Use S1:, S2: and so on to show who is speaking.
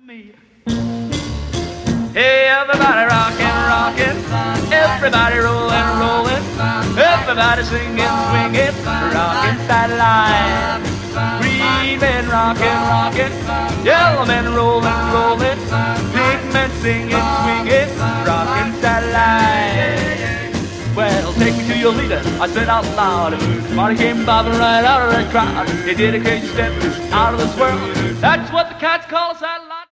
S1: me. Hey, everybody rockin', rockin', everybody rollin', rollin', everybody singin', swingin', rockin' satellite. Green men rockin', rockin', yellow men rollin', rollin', pink men singin', swingin', rockin' satellite. Well, take me to your leader, I said out loud. Somebody came bobbing right out of that crowd. He did a crazy step out of this world. That's what the cats call a satellite.